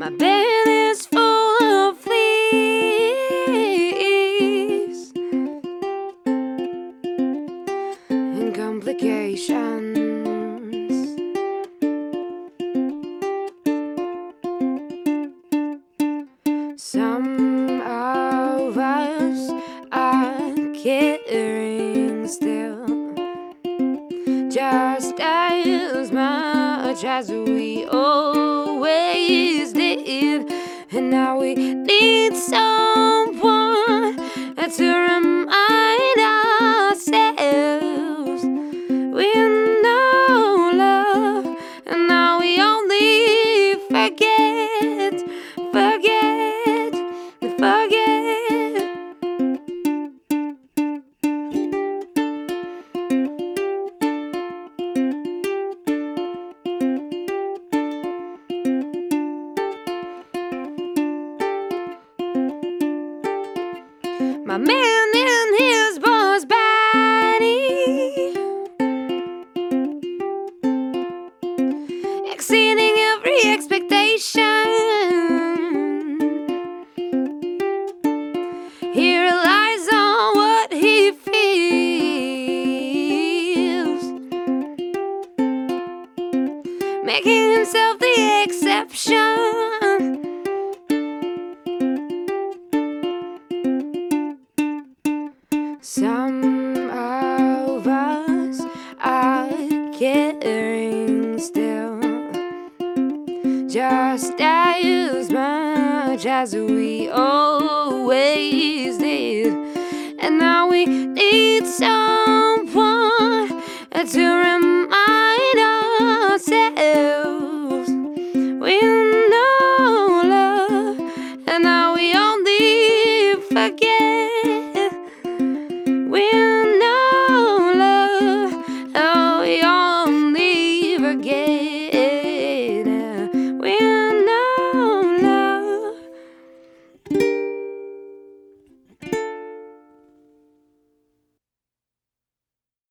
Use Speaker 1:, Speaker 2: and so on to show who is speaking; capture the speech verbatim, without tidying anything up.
Speaker 1: My bed is full of fleas and complications. Some of us are caring still, just as much as we always did. And now we need someone to remind ourselves we know love, and now we only forget, forget, forget. My man in his boss body, exceeding every expectation. He relies on what he feels, making himself the exception. Some of us are caring still, just as much as we always